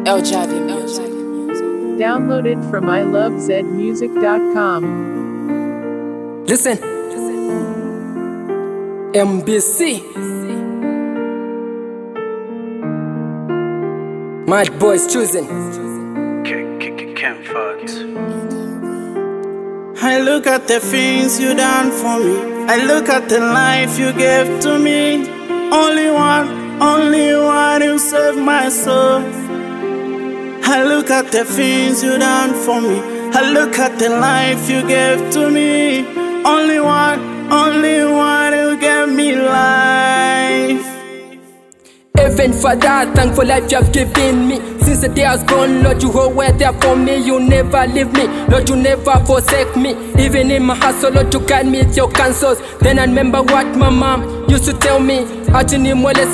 LJV Music. Downloaded from ilovezmusic.com. Listen. MBC. Mad Boys choosing. Can't fuck. I look at the things you done for me. I look at the life you gave to me. Only one who saved my soul. I look at the things you done for me. I look at the life you gave to me. Only one who gave me life. Even for that, thank for life you have given me. Since the day I was born, Lord, you were there for me. You never leave me, Lord, you never forsake me. Even in my hustle, Lord, you guide me with your counsels. Then I remember what my mom used to tell me. Even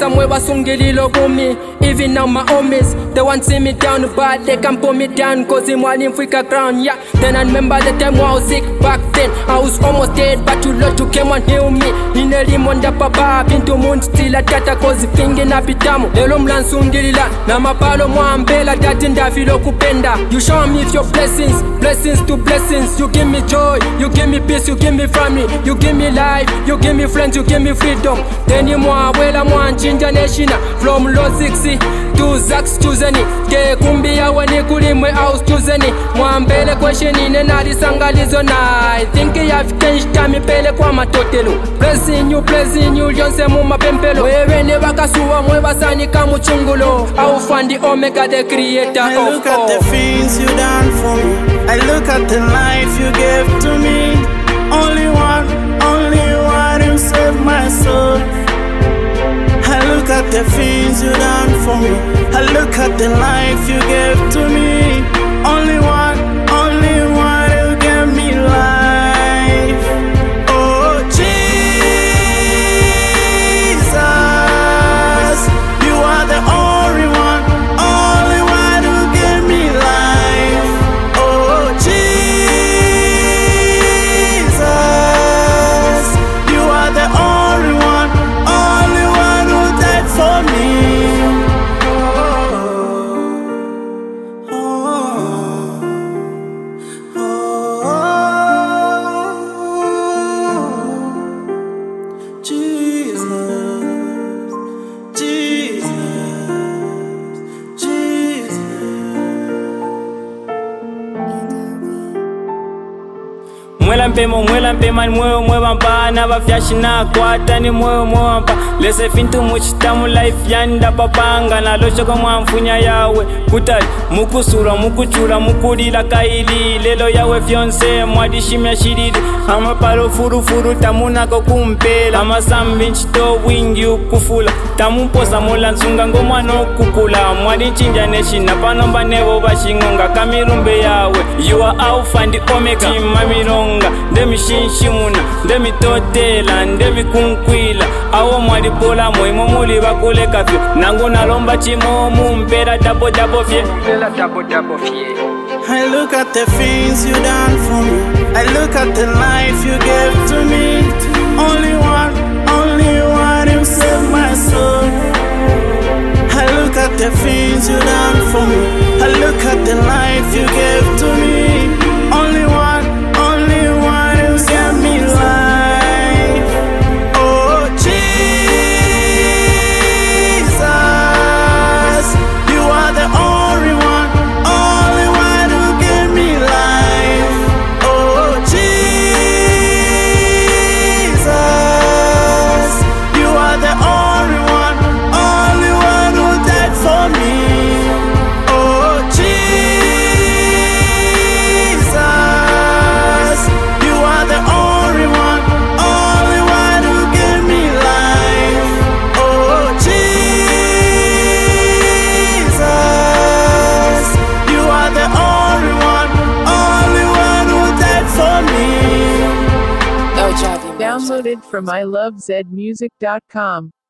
now my homies, they want see me down, but they can't pull me down, cause I'm one in Africa ground, yeah. Then I remember the time when I was sick back then. I was almost dead, but you Lord, you came and healed me. In a limonda papa, into moon still a tata, cause finger na pitamu. Lelo mlansungilila, na mapalo mwambela, datinda filo kupenda. You show me your blessings, blessings to blessings. You give me joy, you give me peace, you give me family, you give me life, you give me friends, you give me freedom. Then you mwawela mwanchinja neshina, from low 60 to Zax chooseni. Ke kumbia wani kulimwe house chooseni. Mwambele kwesheni nenari sangalizo na I think you have changed time pele kwa matotelo. Blessing you, yonse muma pempelo. Wewe ne bakasuwa mweba sani kamuchungulo. Au fandi Omega the creator I of look at the things you done for me. I look at the life you gave to me. Only one who saved my soul. I look at the things you done for me. I look at the life you gave to me. Only one who gave me life. Oh Jesus, you are the only one who gave me life. Oh Jesus, you are the only one who died for me. Mwela mpema ni mwewa mpa. Na bafyashi na kwata ni mwewa mpa. Lese fintu muchitamu life yanda papanga. Na locho kwa mwamfunya yawe kutali mukusura mukuchura mukulila kaili. Lelo yawe fyonse mwadishimya shiridi. Ama palo furu tamuna kumpela. Ama sambi nchito wingi ukufula. Tamumposa mola nsunga ngomano kukula. Mwadi nchinja neshina panomba nevo bashingonga. Kamirumbe yawe you are Alpha and Omega. Mamironga ndemi shinshimuna ndemi totela ndemi kunkwila. Awo mwadi pola moimo muli bakule kafyo. Nangu nalomba chimomu mpera double fye. I look at the things you done for me. I look at the life you gave to me. Only one who saved my soul. I look at the things you done for me. I look at the life you gave to me. Only one who gave me life. Oh Jesus, you are the only one who gave me life. Oh Jesus, you are the only one who died for me. Oh Jesus, you are the only one who gave me life. Oh Jesus, you are the only one who died for me. LJV Music. Downloaded from ilovezmusic.com.